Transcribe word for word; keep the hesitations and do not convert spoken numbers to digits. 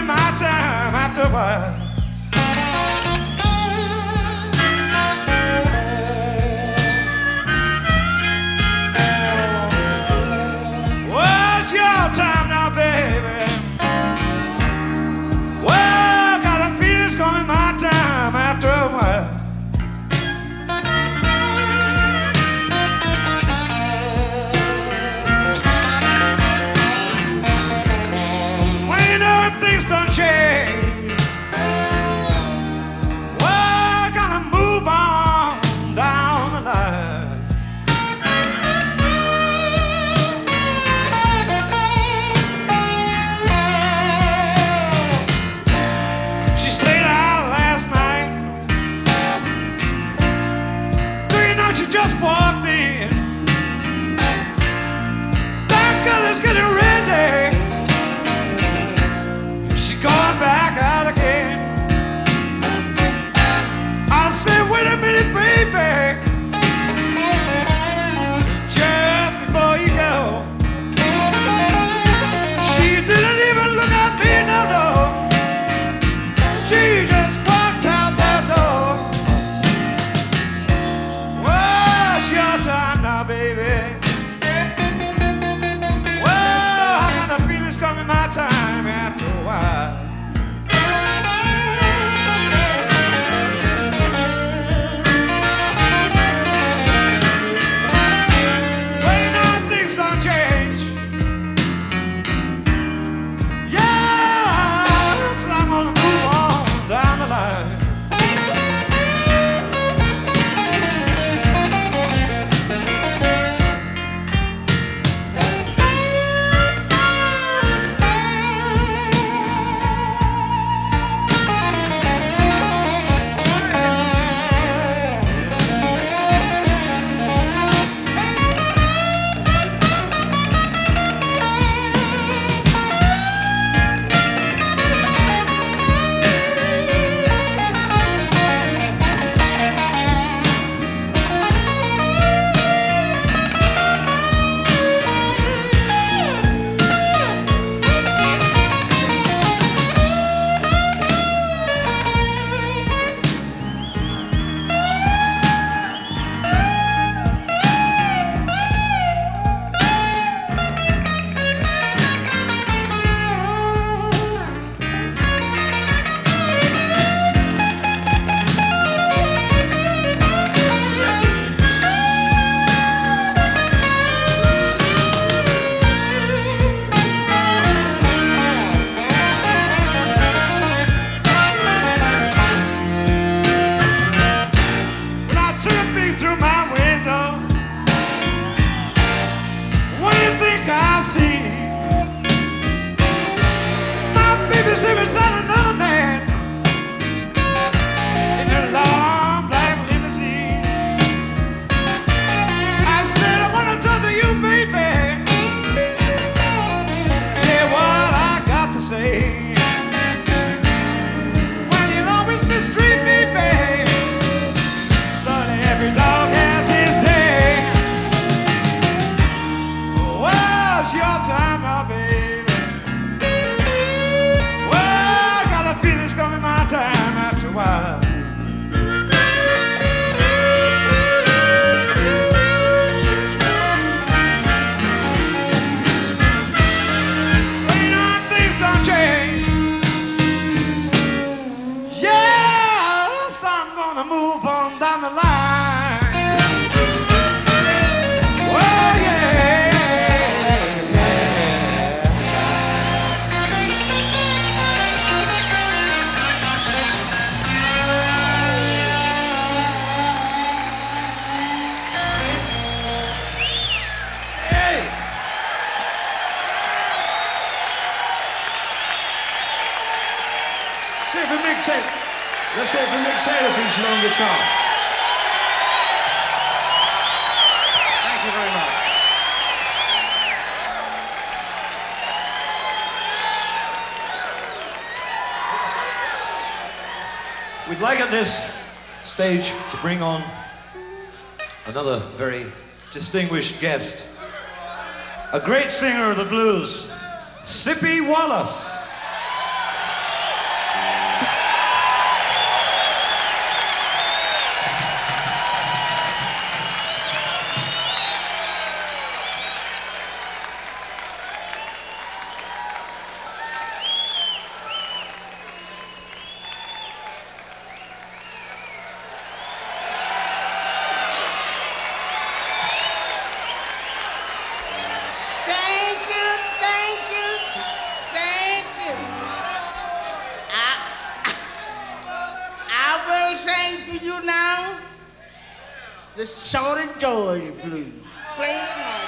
coming my time after a while. Well, it's your time now, baby. Well, got a feeling it's coming my time after a while. Change. Well, gotta move on down the line. She stayed out last night. Do you know she just walked in? That girl is getting ready. Going back out again. I said, wait a minute, baby. Just before you go. She didn't even look at me, no, no. She just walked out that door. Well, it's your time now, baby. Well, I got the feeling it's coming my time after a while. See if Mick Taylor. Let's see if Mick Taylor features on guitar. Thank you very much. We'd like at this stage to bring on another very distinguished guest, a great singer of the blues, Sippy Wallace. you now the Shorty George blues. Play it now.